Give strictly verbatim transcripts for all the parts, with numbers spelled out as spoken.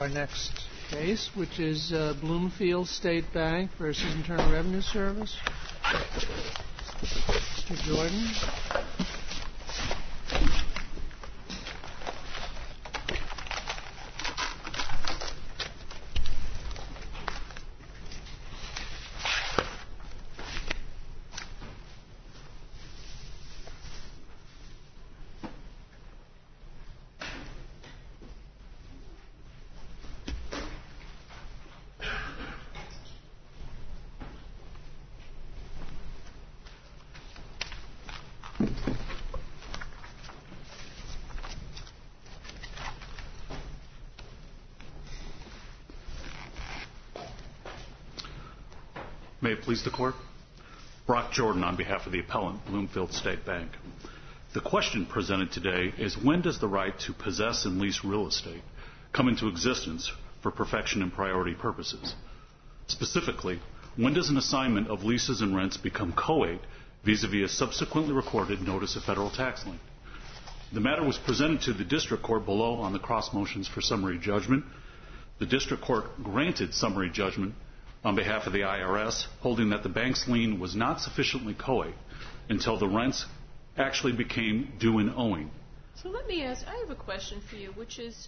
Our next case, which is uh, Bloomfield State Bank versus Internal Revenue Service. Mister Jordan. May it please the Court? Brock Jordan on behalf of the appellant, Bloomfield State Bank. The question presented today is, when does the right to possess and lease real estate come into existence for perfection and priority purposes? Specifically, when does an assignment of leases and rents become co-ate vis-a-vis a subsequently recorded notice of federal tax lien? The matter was presented to the district court below on the cross motions for summary judgment. The district court granted summary judgment on behalf of the I R S, holding that the bank's lien was not sufficiently co-ate until the rents actually became due and owing. So let me ask, I have a question for you, which is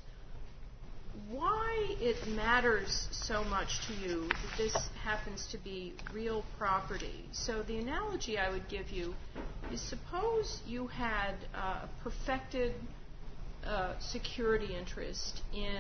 why it matters so much to you that this happens to be real property. So the analogy I would give you is, suppose you had uh, a perfected uh, security interest in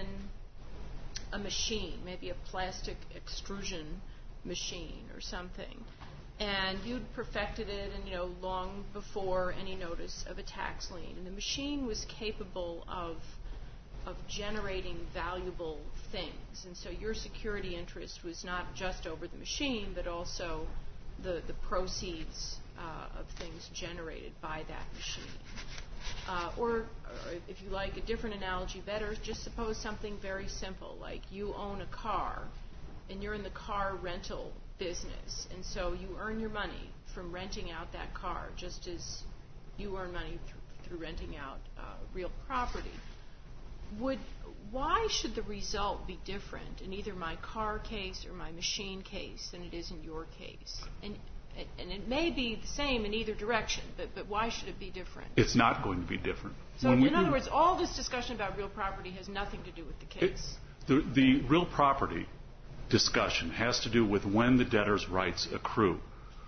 a machine, maybe a plastic extrusion machine or something, and you'd perfected it, and you know, long before any notice of a tax lien, and the machine was capable of of generating valuable things, and so your security interest was not just over the machine, but also the the proceeds uh, of things generated by that machine. Uh, or, or if you like a different analogy better, just suppose something very simple, like you own a car and you're in the car rental business, and so you earn your money from renting out that car, just as you earn money through, through renting out uh, real property. Would why should the result be different in either my car case or my machine case than it is in your case? And And it may be the same in either direction, but, but why should it be different? It's not going to be different. So, when in we, other words, all this discussion about real property has nothing to do with the case. It, the, the real property discussion has to do with when the debtor's rights accrue.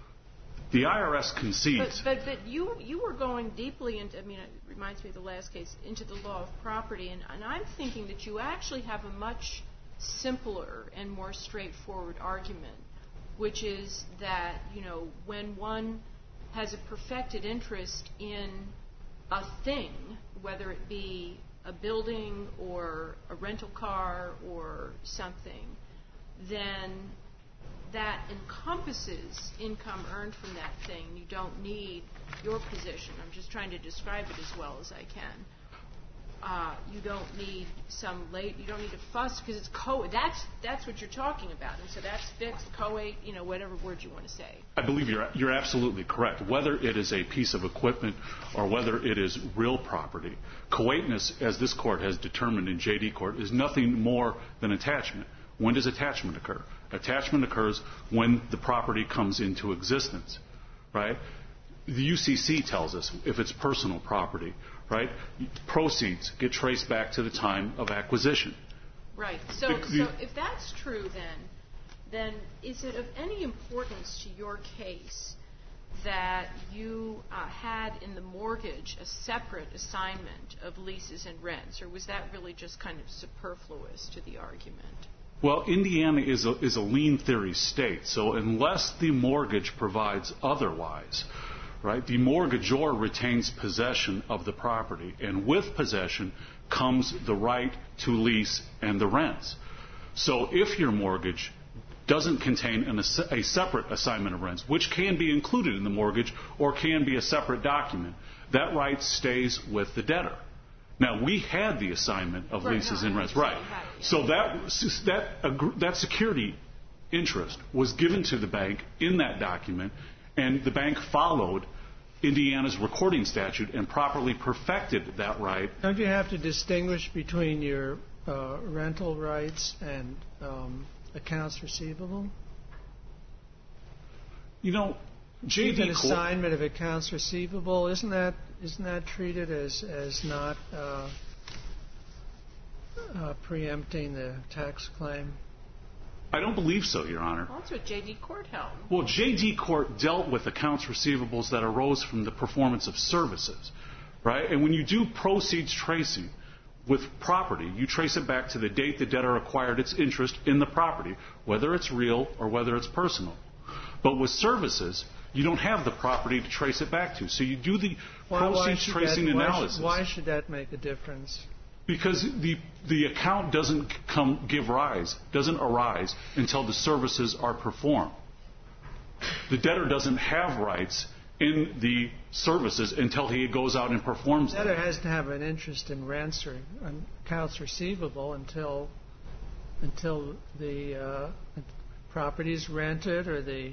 The I R S concedes. But, but, but you, you were going deeply into, I mean, it reminds me of the last case, into the law of property, and, and I'm thinking that you actually have a much simpler and more straightforward argument, which is that, you know, when one has a perfected interest in a thing, whether it be a building or a rental car or something, then that encompasses income earned from that thing. You don't need your position. I'm just trying to describe it as well as I can. Uh, you don't need some late, you don't need a fuss, because it's co that's that's what you're talking about, and so that's fixed, co-ate, you know, whatever word you want to say. I believe you're you're absolutely correct. Whether it is a piece of equipment or whether it is real property, co-ateness, as this court has determined in J D Court, is nothing more than attachment. When does attachment occur? Attachment occurs when the property comes into existence, right? The U C C tells us if it's personal property, right, proceeds get traced back to the time of acquisition. Right. So, the, the, so if that's true, then, then is it of any importance to your case that you uh, had in the mortgage a separate assignment of leases and rents, or was that really just kind of superfluous to the argument? Well, Indiana is a, is a lien theory state, so unless the mortgage provides otherwise, right, the mortgagor retains possession of the property, and with possession comes the right to lease and the rents. So if your mortgage doesn't contain an, a separate assignment of rents, which can be included in the mortgage or can be a separate document, that right stays with the debtor. Now, we had the assignment of right, leases no, and rents, right? It, so that that that security interest was given to the bank in that document, and the bank followed Indiana's recording statute and properly perfected that right. Don't you have to distinguish between your uh, rental rights and um, accounts receivable? You know, J D An assignment of accounts receivable, isn't that isn't that treated as as not uh, uh, preempting the tax claim? I don't believe so, Your Honor. Well, that's what J D Court held. Well, J D Court dealt with accounts receivables that arose from the performance of services, right? And when you do proceeds tracing with property, you trace it back to the date the debtor acquired its interest in the property, whether it's real or whether it's personal. But with services, you don't have the property to trace it back to. So you do the why, proceeds why tracing that, analysis. Why should, why should that make a difference? Because the the account doesn't come give rise, doesn't arise until the services are performed. The debtor doesn't have rights in the services until he goes out and performs them. The debtor has to have an interest in rents or accounts receivable until until the uh, property is rented or the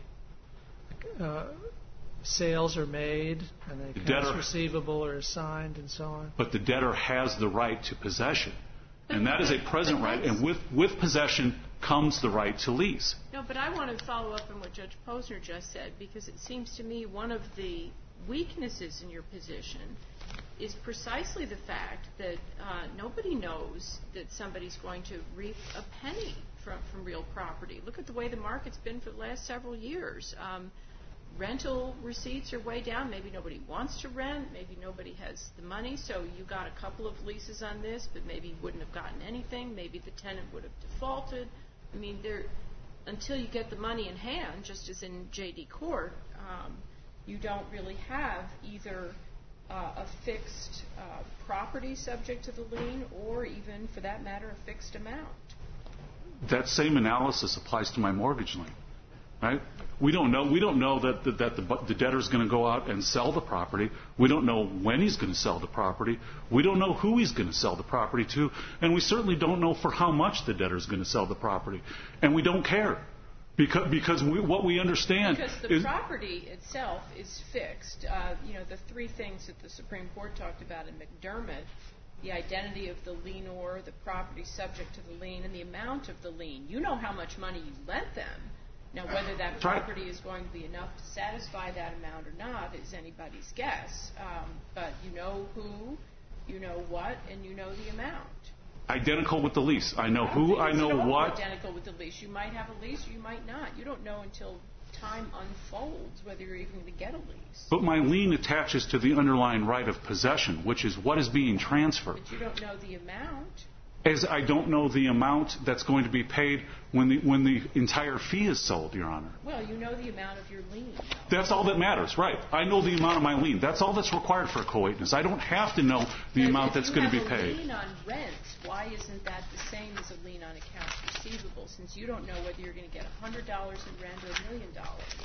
uh, sales are made and the accounts debtor, receivable are assigned and so on. But the debtor has the right to possession. And that is a present right. And with, with possession comes the right to lease. No, but I want to follow up on what Judge Posner just said, because it seems to me one of the weaknesses in your position is precisely the fact that uh, nobody knows that somebody's going to reap a penny from, from real property. Look at the way the market's been for the last several years. Um, rental receipts are way down. Maybe nobody wants to rent. Maybe nobody has the money. So you got a couple of leases on this, but maybe you wouldn't have gotten anything. Maybe the tenant would have defaulted. I mean, there, until you get the money in hand, just as in J D Court, um, you don't really have either uh, a fixed uh, property subject to the lien or even, for that matter, a fixed amount. That same analysis applies to my mortgage lien. Right? We don't know. We don't know that, that, that the, the debtor is going to go out and sell the property. We don't know when he's going to sell the property. We don't know who he's going to sell the property to, and we certainly don't know for how much the debtor is going to sell the property. And we don't care because because we, what we understand because the is property itself is fixed. Uh, you know, the three things that the Supreme Court talked about in McDermott: the identity of the lienor, the property subject to the lien, and the amount of the lien. You know how much money you lent them. Now, whether that property is going to be enough to satisfy that amount or not is anybody's guess. Um, but you know who, you know what, and you know the amount. Identical with the lease. I know I who, I know what. Identical with the lease. You might have a lease, or you might not. You don't know until time unfolds whether you're even going to get a lease. But my lien attaches to the underlying right of possession, which is what is being transferred. But you don't know the amount. As I don't know the amount that's going to be paid when the when the entire fee is sold, Your Honor. Well, you know the amount of your lien. That's all that matters, right? I know the amount of my lien. That's all that's required for a co-witness. I don't have to know the but amount that's going to be paid. paid. If you have a lien on rents, why isn't that the same as a lien on accounts receivable, since you don't know whether you're going to get one hundred dollars in rent or a million dollars?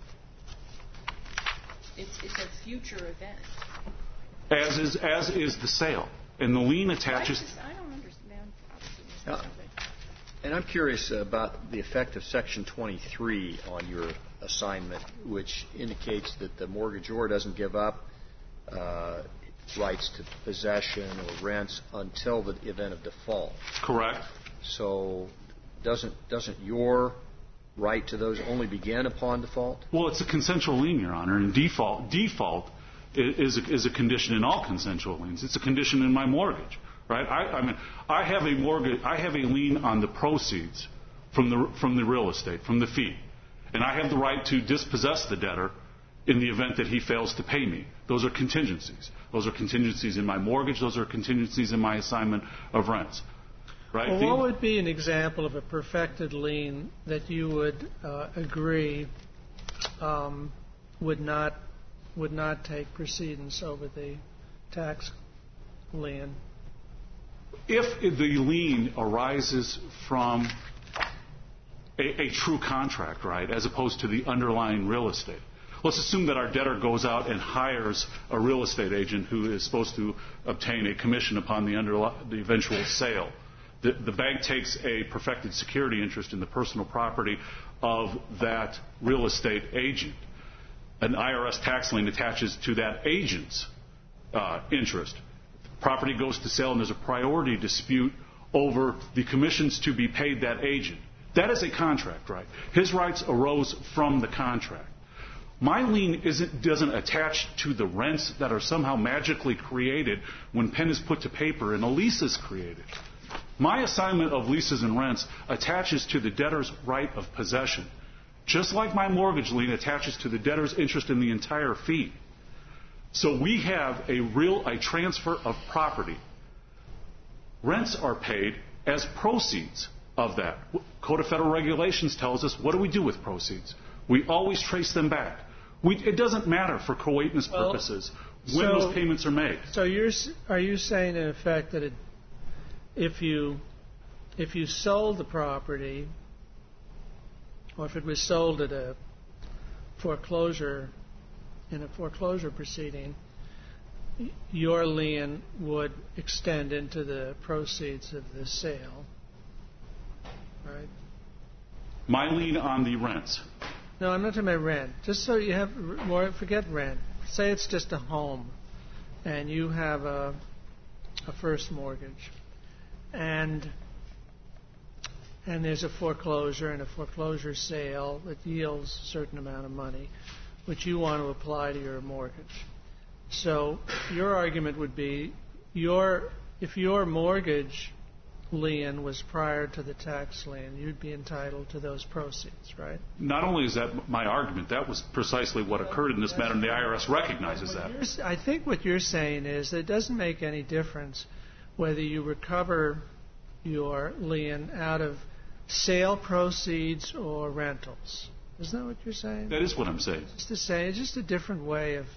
It's it's a future event. As is as is the sale. And the lien attaches... I don't understand. Uh, and I'm curious about the effect of Section twenty-three on your assignment, which indicates that the mortgagor doesn't give up uh, rights to possession or rents until the event of default. Correct. So doesn't doesn't your right to those only begin upon default? Well, it's a consensual lien, Your Honor, and default default is a, is a condition in all consensual liens. It's a condition in my mortgage. Right? I, I mean, I have a mortgage. I have a lien on the proceeds from the from the real estate, from the fee, and I have the right to dispossess the debtor in the event that he fails to pay me. Those are contingencies. Those are contingencies in my mortgage. Those are contingencies in my assignment of rents. Right? Well, the, what would be an example of a perfected lien that you would uh, agree um, would not would not take precedence over the tax lien? If the lien arises from a, a true contract, right, as opposed to the underlying real estate. Let's assume that our debtor goes out and hires a real estate agent who is supposed to obtain a commission upon the, underli- the eventual sale. The, the bank takes a perfected security interest in the personal property of that real estate agent. An I R S tax lien attaches to that agent's uh, interest. Property goes to sale and there's a priority dispute over the commissions to be paid that agent. That is a contract right. His rights arose from the contract. My lien isn't, doesn't attach to the rents that are somehow magically created when pen is put to paper and a lease is created. My assignment of leases and rents attaches to the debtor's right of possession, just like my mortgage lien attaches to the debtor's interest in the entire fee. So we have a real a transfer of property. Rents are paid as proceeds of that. Code of Federal Regulations tells us, what do we do with proceeds? We always trace them back. We, it doesn't matter for co-ateness well, purposes when so, those payments are made. So you're, are you saying, in effect, that it, if you if you sold the property, or if it was sold at a foreclosure, in a foreclosure proceeding, your lien would extend into the proceeds of the sale, right? My lien on the rents. No, I'm not talking about rent. Just so you have more, forget rent. Say it's just a home, and you have a, a first mortgage, and and there's a foreclosure and a foreclosure sale that yields a certain amount of money, which you want to apply to your mortgage. So your argument would be, your if your mortgage lien was prior to the tax lien, you'd be entitled to those proceeds, right? Not only is that my argument, that was precisely what occurred in this matter, and the I R S recognizes that. I think what you're saying is that it doesn't make any difference whether you recover your lien out of sale proceeds or rentals. Isn't that what you're saying? That is what I'm saying. It's to say it's just a different way of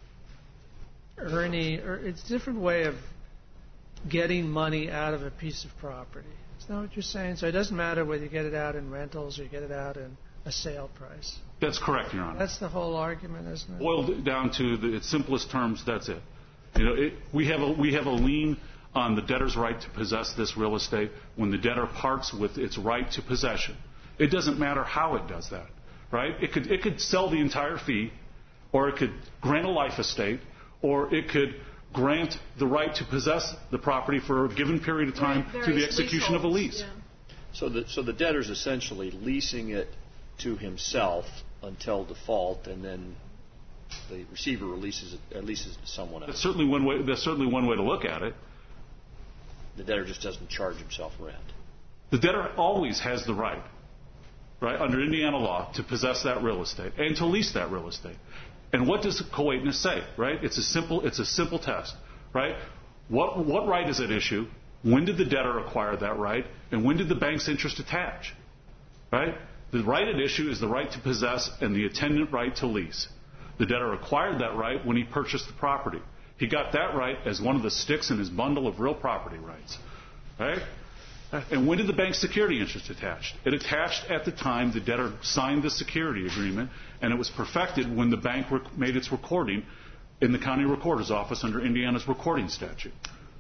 earning, or it's a different way of getting money out of a piece of property. Is that what you're saying? So it doesn't matter whether you get it out in rentals or you get it out in a sale price. That's correct, Your Honor. That's the whole argument, isn't it? Boiled down to the, its simplest terms, that's it. You know, it, we have a we have a lien on the debtor's right to possess this real estate when the debtor parts with its right to possession. It doesn't matter how it does that, right? It could it could sell the entire fee, or it could grant a life estate, or it could grant the right to possess the property for a given period of time right, through the execution of a lease. Yeah. So the so the debtor's essentially leasing it to himself until default, and then the receiver releases it, uh, leases it to someone else. That's certainly one way. That's certainly one way to look at it. The debtor just doesn't charge himself rent. The debtor always has the right, right, under Indiana law, to possess that real estate and to lease that real estate. And what does co-ateness say, right? It's a simple, it's a simple test, right? What what right is at issue? When did the debtor acquire that right? And when did the bank's interest attach, right? The right at issue is the right to possess and the attendant right to lease. The debtor acquired that right when he purchased the property. He got that right as one of the sticks in his bundle of real property rights, right? And when did the bank's security interest attach? It attached at the time the debtor signed the security agreement, and it was perfected when the bank rec- made its recording in the county recorder's office under Indiana's recording statute.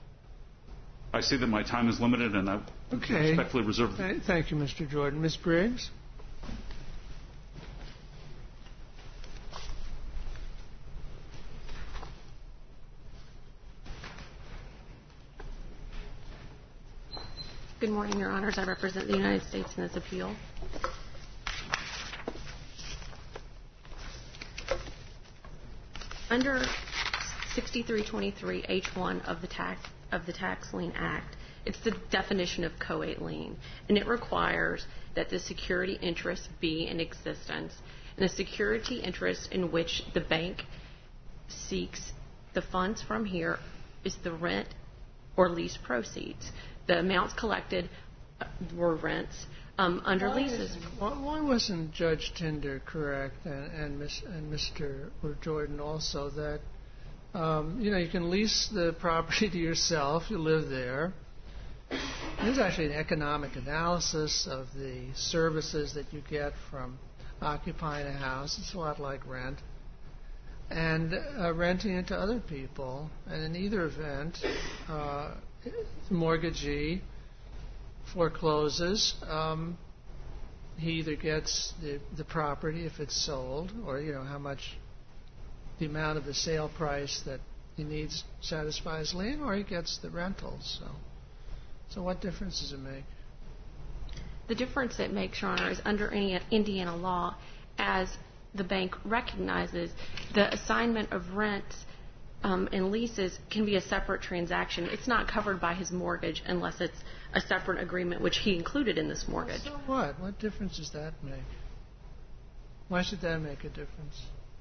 I see that my time is limited, and I okay. respectfully reserve. Th- thank you, Mister Jordan. Miz Briggs? Good morning, Your Honors. I represent the United States in this appeal. Under sixty-three twenty-three H one of the Tax of the Tax Lien Act, it's the definition of co-ate lien, and it requires that the security interest be in existence, and the security interest in which the bank seeks the funds from here is the rent or lease proceeds. The amounts collected were rents um, under why leases. Is, why wasn't Judge Tinder correct, and, and, Miss, and Mister Jordan also, that um, you know you can lease the property to yourself, you live there. There's actually an economic analysis of the services that you get from occupying a house. It's a lot like rent. And uh, renting it to other people. And in either event, uh, the mortgagee forecloses. Um, he either gets the, the property if it's sold, or you know how much the amount of the sale price that he needs satisfies lien, or he gets the rentals. So, So what difference does it make? The difference it makes, Your Honor, is under Indiana law, as the bank recognizes, the assignment of rents um, and leases can be a separate transaction. It's not covered by his mortgage unless it's a separate agreement, which he included in this mortgage. So what? What difference does that make? Why should that make a difference?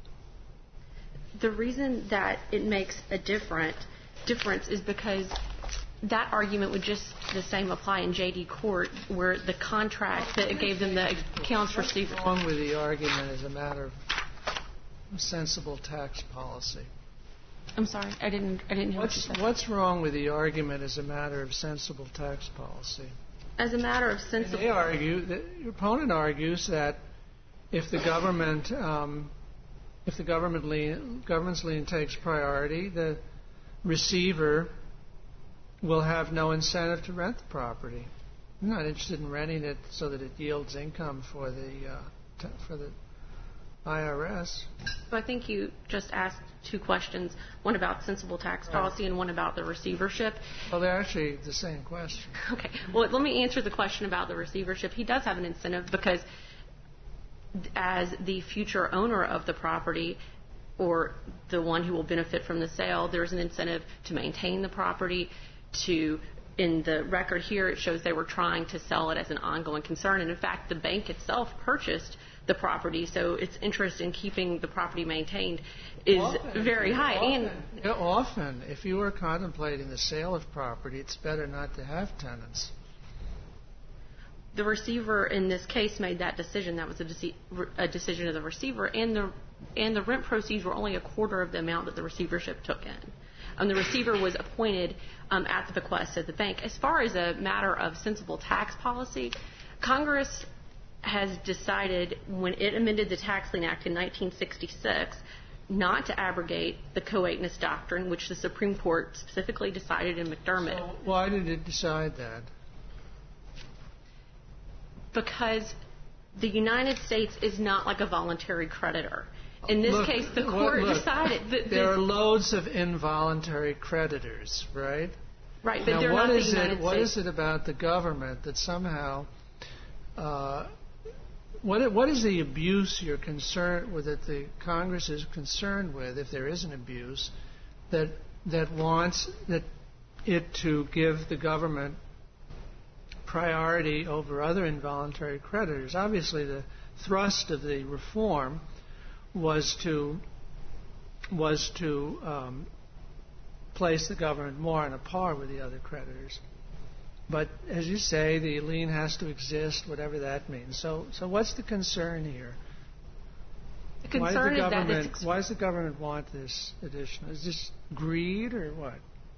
The reason that it makes a different difference is because that argument would just the same apply in J D Court, where the contract that gave them the accounts receivable. What's wrong with the argument as a matter of sensible tax policy? I'm sorry, I didn't. I didn't hear what you What's, said. what's wrong with the argument as a matter of sensible tax policy? As a matter of sensible. They argue that your opponent argues that if the government, um, if the government lien, government's lien takes priority, the receiver will have no incentive to rent the property. I'm not interested in renting it so that it yields income for the uh, t- for the I R S. So I think you just asked two questions, one about sensible tax policy and one about the receivership. Well, they're actually the same question. Okay. Well, let me answer the question about the receivership. He does have an incentive because as the future owner of the property or the one who will benefit from the sale, there's an incentive to maintain the property, to, in the record here, it shows they were trying to sell it as an ongoing concern. And in fact, the bank itself purchased the property, so its interest in keeping the property maintained is often, very high. Often, and yeah, often, if you were contemplating the sale of property, it's better not to have tenants. The receiver in this case made that decision. That was a, deci- a decision of the receiver, and the and the rent proceeds were only a quarter of the amount that the receivership took in. Um, the receiver was appointed um, at the bequest of the bank. As far as a matter of sensible tax policy, Congress has decided when it amended the Tax Lien Act in nineteen sixty-six not to abrogate the coatenance doctrine, which the Supreme Court specifically decided in McDermott. So why did it decide that? Because the United States is not like a voluntary creditor. In this look, case, the look, court look, decided that there this, are loads of involuntary creditors, right? right, but now, they're what not is the United it? What States. is it about the government that somehow? Uh, what what is the abuse you're concerned with that the Congress is concerned with, if there is an abuse, that that wants that it to give the government priority over other involuntary creditors? Obviously, the thrust of the reform was to was to um, place the government more on a par with the other creditors. But as you say, the lien has to exist, whatever that means. So, so what's the concern here? The concern why, the is that government, it's why does the government want this addition? Is this greed or what?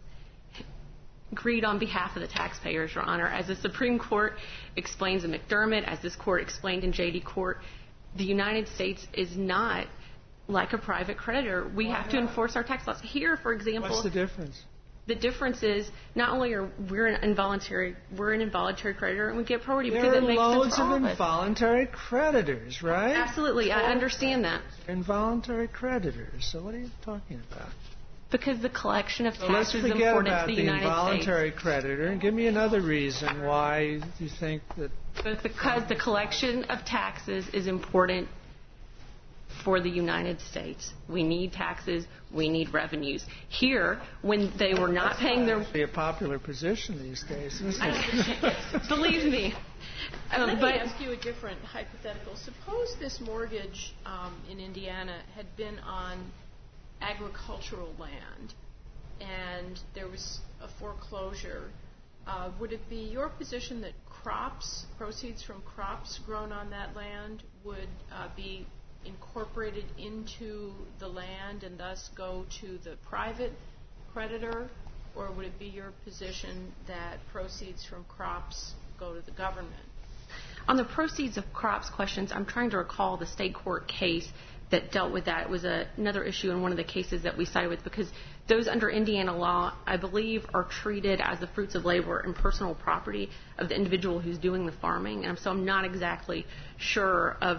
Greed on behalf of the taxpayers, Your Honor. As the Supreme Court explains in McDermott, as this court explained in J D Court, the United States is not like a private creditor. We Why have to not? enforce our tax laws. Here, for example, What's the difference? the difference is not only are we're an involuntary we're an involuntary creditor and we get priority There because are it makes loads sense for of all of us. involuntary creditors, right? Absolutely, I understand that. Involuntary creditors. So what are you talking about? Because the collection of So let's taxes is forget important about to the the United involuntary States. creditor and give me another reason why you think that. But because the collection of taxes is important for the United States. We need taxes. We need revenues. Here, when they were not paying their... Be a popular position these days, isn't it? Believe me. Um, Let but me ask you a different hypothetical. Suppose this mortgage um, in Indiana had been on agricultural land and there was a foreclosure. Uh, would it be your position that crops, proceeds from crops grown on that land, would uh, be incorporated into the land and thus go to the private creditor? Or would it be your position that proceeds from crops go to the government? On the proceeds of crops questions, I'm trying to recall the state court case that dealt with that. It was a, another issue in one of the cases that we sided with, because those under Indiana law, I believe, are treated as the fruits of labor and personal property of the individual who's doing the farming. And so I'm not exactly sure of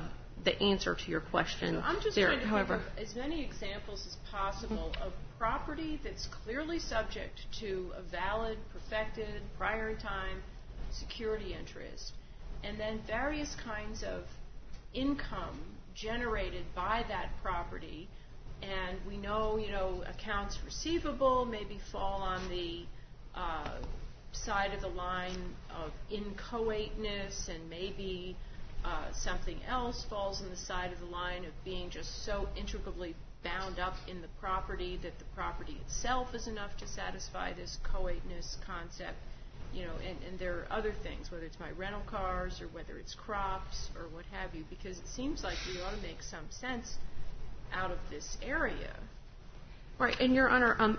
the answer to your question. So I'm just there. trying to However, think of as many examples as possible of property that's clearly subject to a valid, perfected, prior in time security interest, and then various kinds of income generated by that property. And we know, you know, accounts receivable maybe fall on the uh, side of the line of inchoateness, and maybe uh, something else falls on the side of the line of being just so intricately bound up in the property that the property itself is enough to satisfy this coateness concept. You know, and, and there are other things, whether it's my rental cars or whether it's crops or what have you, because it seems like we ought to make some sense out of this area. Right, and Your Honor, um,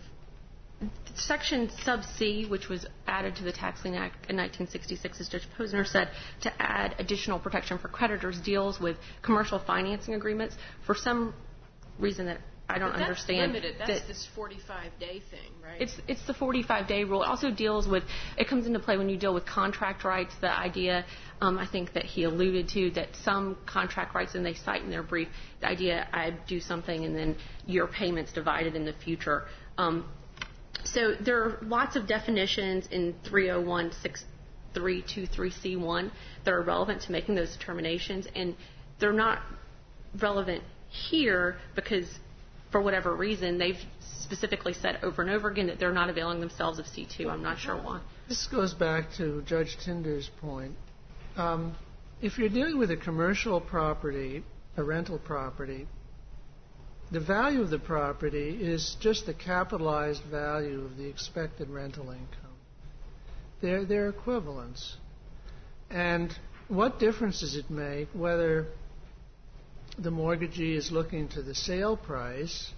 Section sub C, which was added to the Tax Lien Act in nineteen sixty-six, as Judge Posner said, to add additional protection for creditors, deals with commercial financing agreements. For some reason that I don't but that's understand. Limited. That's that this forty-five day thing, right? It's it's the forty-five day rule. It also deals with, it comes into play when you deal with contract rights. The idea, um, I think that he alluded to, that some contract rights, and they cite in their brief, the idea I do something and then your payment's divided in the future. Um, so there are lots of definitions in three oh one six three two three C one that are relevant to making those determinations, and they're not relevant here because, for whatever reason, they've specifically said over and over again that they're not availing themselves of C two. I'm not sure why. This goes back to Judge Tinder's point. Um, if you're dealing with a commercial property, a rental property, the value of the property is just the capitalized value of the expected rental income. They're, they're equivalents. And what difference does it make whether the mortgagee is looking to the sale price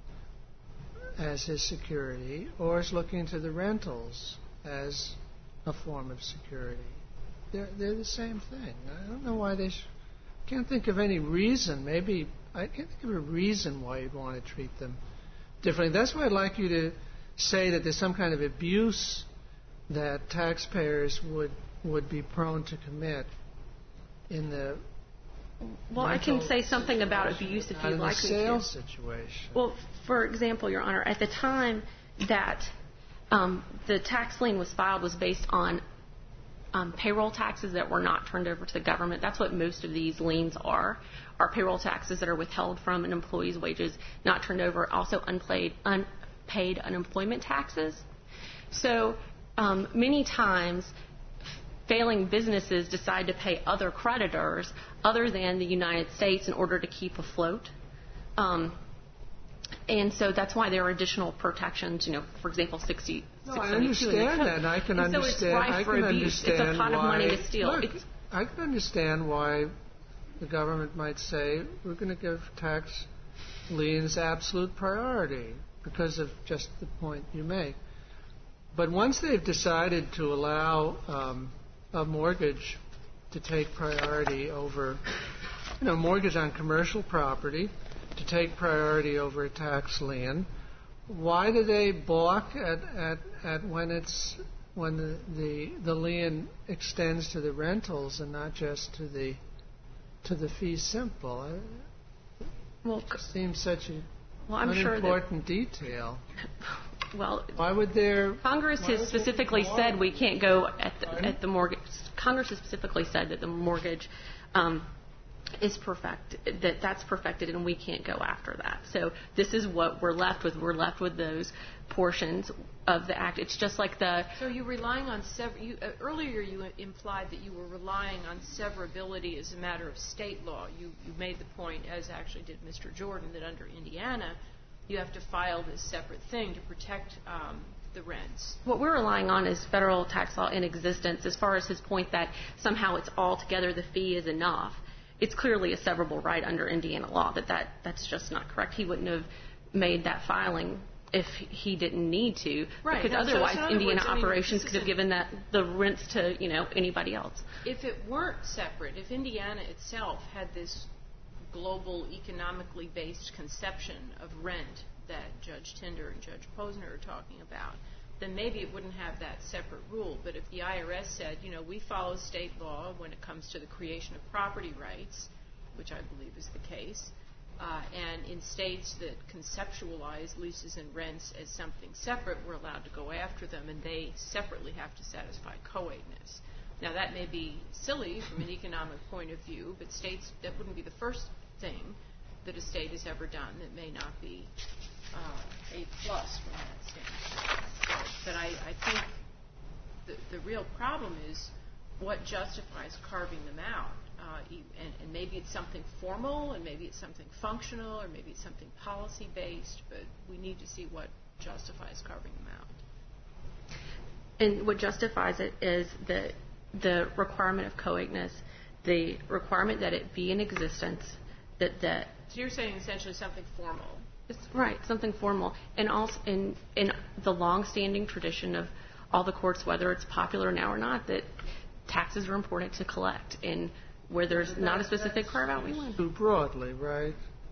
as his security or is looking to the rentals as a form of security? They're, they're the same thing. I don't know why they... Sh- can't think of any reason. Maybe I can't think of a reason why you'd want to treat them differently. That's why I'd like you to say that there's some kind of abuse that taxpayers would would be prone to commit in the Well, I can say something about abuse if you'd like me to. In the sales situation. Well, for example, Your Honor, at the time that um, the tax lien was filed was based on um, payroll taxes that were not turned over to the government. That's what most of these liens are, are payroll taxes that are withheld from an employee's wages, not turned over, also unpaid, unpaid unemployment taxes. So um, many times failing businesses decide to pay other creditors other than the United States in order to keep afloat. Um, and so that's why there are additional protections, you know, for example, sixty. No, I understand that. I can and understand. So it's rife I for can abuse. understand It's a pot why, of money to steal. Look, It's, I can understand why the government might say we're going to give tax liens absolute priority because of just the point you make. But once they've decided to allow um, a mortgage to take priority over, you know, mortgage on commercial property to take priority over a tax lien, why do they balk at, at, at when it's when the, the the lien extends to the rentals and not just to the to the fee simple? It well, seems such a well, I'm an sure important detail. Well, why would there? Congress why has would specifically there be said we can't go at the, Pardon? at the mortgage. Congress has specifically said that the mortgage um, is perfect, that that's perfected, and we can't go after that. So this is what we're left with. We're left with those portions of the act. It's just like the. So you're relying on sever- you, uh, earlier you implied that you were relying on severability as a matter of state law. You, you made the point, as actually did Mister Jordan, that under Indiana you have to file this separate thing to protect um, the rents. What we're relying on is federal tax law in existence. As far as his point that somehow it's all together, the fee is enough. It's clearly a severable right under Indiana law. That, that that's just not correct. He wouldn't have made that filing if he didn't need to, right. because No, so otherwise in other Indiana words, I mean, operations could have given that the rents to, you know, anybody else. If it weren't separate, if Indiana itself had this global economically based conception of rent that Judge Tinder and Judge Posner are talking about, then maybe it wouldn't have that separate rule. But if the I R S said, you know, we follow state law when it comes to the creation of property rights, which I believe is the case. Uh, and in states that conceptualize leases and rents as something separate, we're allowed to go after them, and they separately have to satisfy co-ateness. Now, that may be silly from an economic point of view, but states, that wouldn't be the first thing that a state has ever done that may not be uh, a plus from that standpoint. So, but I, I think the, the real problem is what justifies carving them out. Uh, and, and maybe it's something formal, and maybe it's something functional, or maybe it's something policy-based, but we need to see what justifies carving them out. And what justifies it is the the requirement of co-ateness, the requirement that it be in existence, that that. So you're saying essentially something formal. It's right, something formal, and also in in the long-standing tradition of all the courts, whether it's popular now or not, that taxes are important to collect, and where there's not a specific carve-out, we win. Too broadly, right?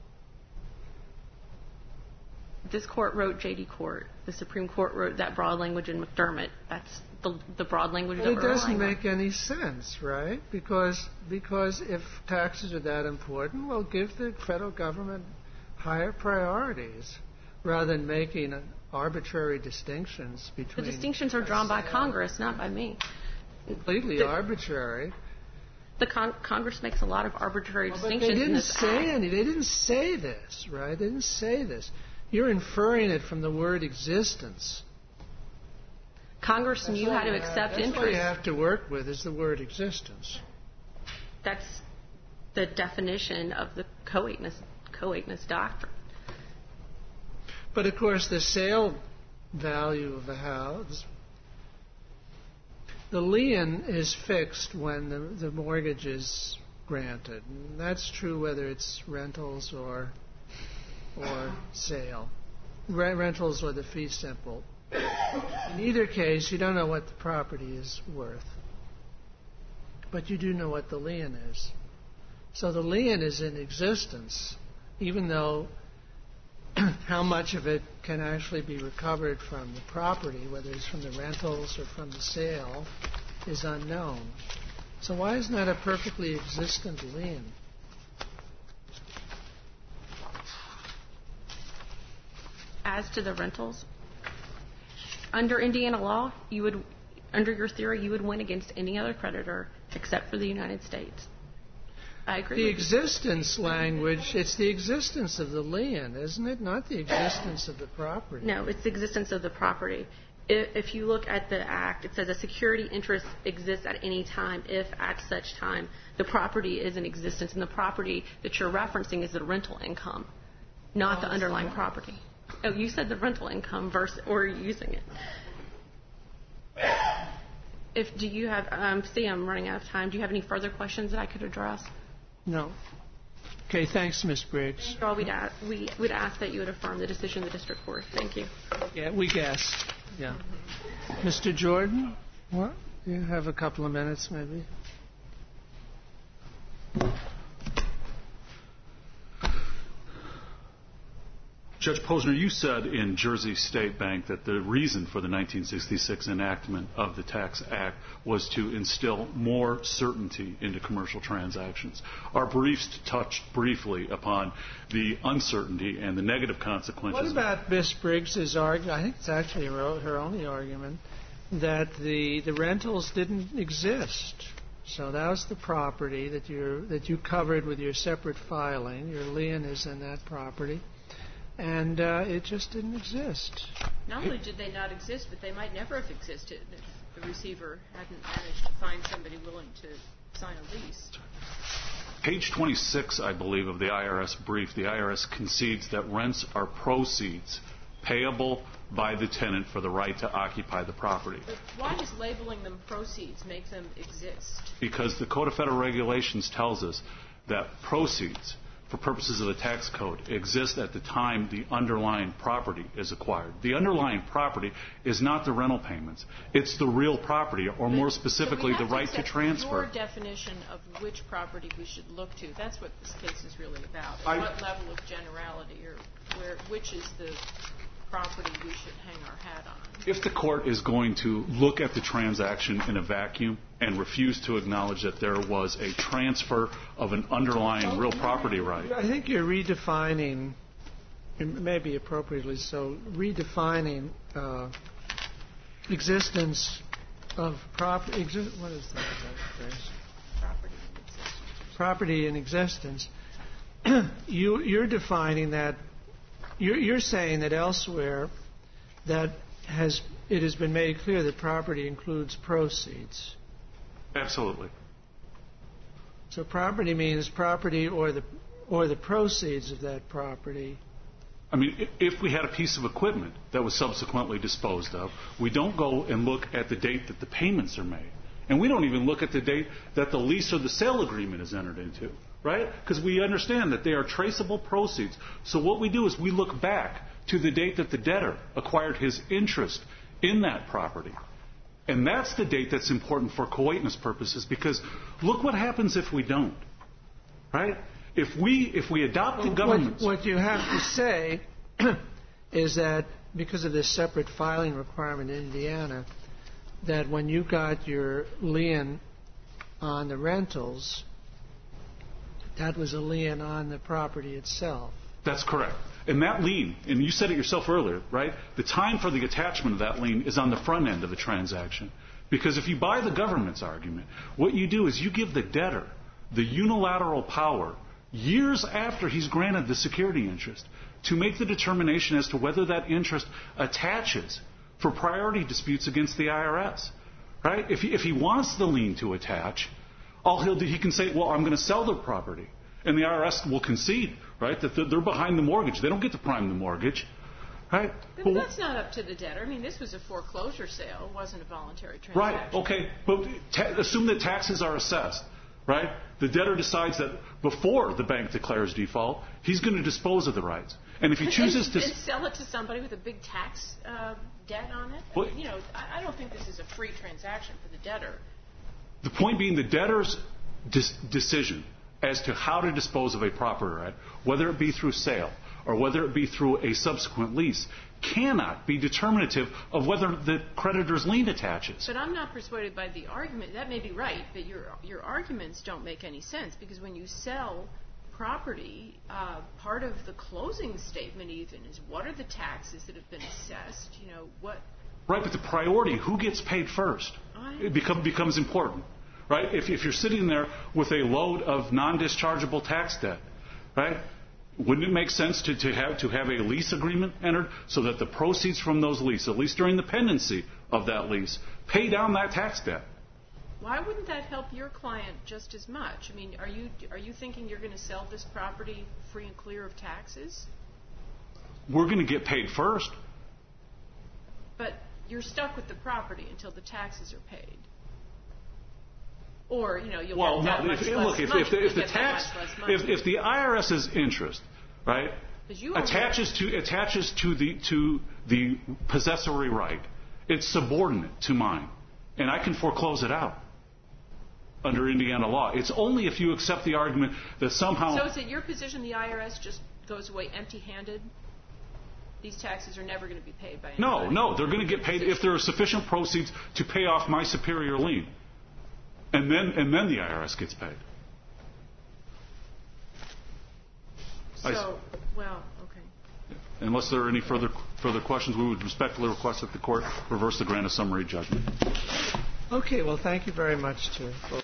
This court wrote J D Court. The Supreme Court wrote that broad language in McDermott. That's the, the broad language that It we're doesn't relying make on. any sense, right? Because because if taxes are that important, well, give the federal government higher priorities rather than making arbitrary distinctions between. The distinctions are drawn by Congress, not by me. Completely the, arbitrary. The con- Congress makes a lot of arbitrary well, distinctions but they didn't in this say act. any. They didn't say this, right? They didn't say this. You're inferring it from the word existence. Congress That's knew how to you accept have, that's interest. what you have to work with is the word existence. That's the definition of the co-ateness, co-ateness doctrine. But of course, the sale value of the house, the lien is fixed when the, the mortgage is granted. And that's true whether it's rentals or or sale, Re- rentals or the fee simple. In either case, you don't know what the property is worth, but you do know what the lien is. So the lien is in existence, even though how much of it can actually be recovered from the property, whether it's from the rentals or from the sale, is unknown. So why isn't that a perfectly existent lien? As to the rentals, under Indiana law, you would, under your theory, you would win against any other creditor except for the United States. I agree. The with existence language, it's the existence of the lien, isn't it? Not the existence of the property. No, it's the existence of the property. If, if you look at the Act, it says a security interest exists at any time if at such time the property is in existence. And the property that you're referencing is the rental income, not the underlying property. Oh, you said the rental income versus or using it. If do you have? Um, see, I'm running out of time. Do you have any further questions that I could address? No. Okay, thanks, Miz Briggs. All we'd ask, we would ask that you would affirm the decision of the district court. Thank you. Yeah, we guess. Yeah. Mister Jordan, what? You have a couple of minutes, maybe. Judge Posner, you said in Jersey State Bank that the reason for the nineteen sixty-six enactment of the Tax Act was to instill more certainty into commercial transactions. Our briefs touched briefly upon the uncertainty and the negative consequences. What about Miss Briggs's argument? I think it's actually her, her only argument that the the rentals didn't exist. So that was the property that you that you covered with your separate filing. Your lien is in that property. And uh, it just didn't exist. Not only did they not exist, but they might never have existed if the receiver hadn't managed to find somebody willing to sign a lease. Page twenty-six, I believe, of the I R S brief, the I R S concedes that rents are proceeds payable by the tenant for the right to occupy the property. But why does labeling them proceeds make them exist? Because the Code of Federal Regulations tells us that proceeds, for purposes of the tax code, exist at the time the underlying property is acquired. The underlying property is not the rental payments. It's the real property, or more specifically, so the right to transfer. Your definition of which property we should look to, that's what this case is really about. I, what level of generality, or where, which is the property we should hang our hat on? If the court is going to look at the transaction in a vacuum and refuse to acknowledge that there was a transfer of an underlying real property right. I think you're redefining, maybe appropriately so, redefining uh, existence of property. Exi- what is that phrase? Property in existence. Property in existence. you, you're defining that. You're, you're saying that elsewhere that has it has been made clear that property includes proceeds. Absolutely. So property means property or the or the proceeds of that property. I mean, if we had a piece of equipment that was subsequently disposed of, we don't go and look at the date that the payments are made. And we don't even look at the date that the lease or the sale agreement is entered into, right? Because we understand that they are traceable proceeds. So what we do is we look back to the date that the debtor acquired his interest in that property. And that's the date that's important for coatenance purposes, because look what happens if we don't, right? If we if we adopt the government's... What, what you have to say is that because of this separate filing requirement in Indiana, that when you got your lien on the rentals, that was a lien on the property itself. That's correct. And that lien, and you said it yourself earlier, right? The time for the attachment of that lien is on the front end of the transaction. Because if you buy the government's argument, what you do is you give the debtor the unilateral power years after he's granted the security interest to make the determination as to whether that interest attaches for priority disputes against the I R S. Right? If he, if he wants the lien to attach, all he'll do, he can say, well, I'm going to sell the property. And the I R S will concede, right, that they're behind the mortgage. They don't get to prime the mortgage, right? But, but that's not up to the debtor. I mean, this was a foreclosure sale. It wasn't a voluntary transaction. Right, okay. But ta- assume that taxes are assessed, right? The debtor decides that before the bank declares default, he's going to dispose of the rights. And if he chooses and, to... And sell it to somebody with a big tax uh, debt on it? Well, I mean, you know, I, I don't think this is a free transaction for the debtor. The point being the debtor's dis- decision as to how to dispose of a property right, whether it be through sale or whether it be through a subsequent lease, cannot be determinative of whether the creditor's lien attaches. But I'm not persuaded by the argument. That may be right, but your your arguments don't make any sense, because when you sell property, uh, part of the closing statement even is what are the taxes that have been assessed, you know, what... Right, but the priority, who gets paid first, it become, becomes important. Right? If, if you're sitting there with a load of non-dischargeable tax debt, right, wouldn't it make sense to, to have to have a lease agreement entered so that the proceeds from those leases, at least during the pendency of that lease, pay down that tax debt? Why wouldn't that help your client just as much? I mean, are you are you thinking you're going to sell this property free and clear of taxes? We're going to get paid first. But you're stuck with the property until the taxes are paid. Or, you know, you'll well, get that no, much if, less look, if, money. if the, if the You'll get tax, that much less money. if, if the I R S's interest, right, attaches to attaches to the to the possessory right, it's subordinate to mine, and I can foreclose it out under Indiana law. It's only if you accept the argument that somehow. So is it your position the I R S just goes away empty-handed? These taxes are never going to be paid by anybody? No, no, they're going to get paid if there are sufficient proceeds to pay off my superior lien. And then, and then the I R S gets paid. So, well, okay. Unless there are any further further questions, we would respectfully request that the court reverse the grant of summary judgment. Okay, well, thank you very much to both.